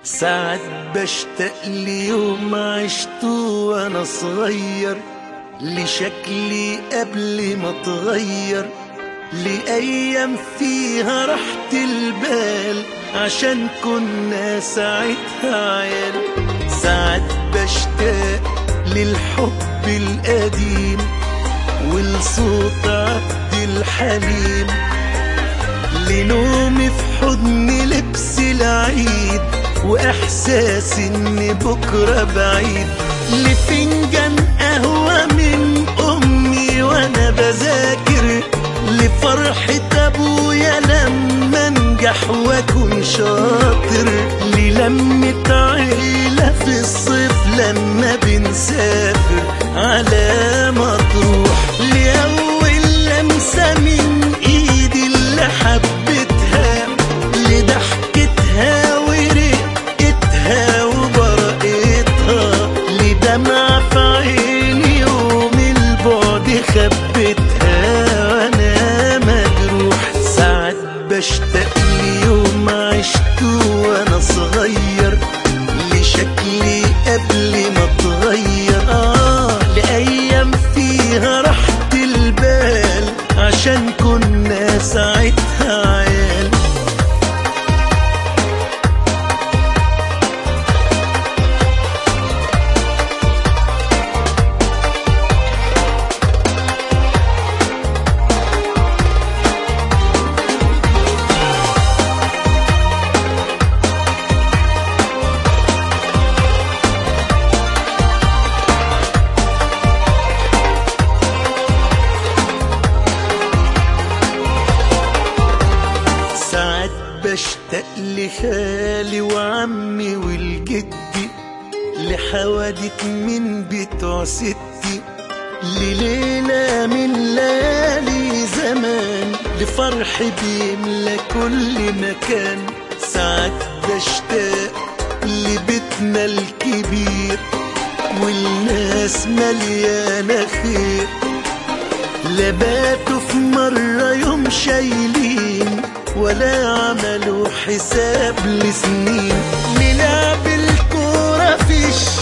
ساعات بشتاق ليوم عشته وانا صغير، لشكلي قبل ما اتغير، لأيام فيها راحة البال عشان كنا ساعتها عيال. ساعات بشتاق للحب القديم ولصوت عبد الحليم، لنومي في حضن لبس العيد وإحساس إن بكرة بعيد، لفنجان قهوة من أمي وأنا بذاكر، لفرحة أبويا لما أنجح وأكون شاطر، للمة عيلة في الصيف لما بنسافر على مطروح، لأول لمسة من إيدي اللي حبتها، لضحكتها ورقتها وبرقتها، لدمع في عيني يوم البعد خبتها وانا مجروح. ساعات بشتاق ليوم عشته وانا صغير، لشكلي قبل ما اتغير، لأيام فيها راحة البال عشان كنا ساعتها عيال. بشتاق لخالي وعمي والجدي، لحوادث من بتوع ستي، لليلة من ليالي زمان، لفرح بيملى كل مكان. ساعات بشتاق لبيتنا الكبير والناس مليانة خير، لباتوا في مرة يوم شايلين ولا عملوا حساب لسنين، نلعب الكورة في الشارع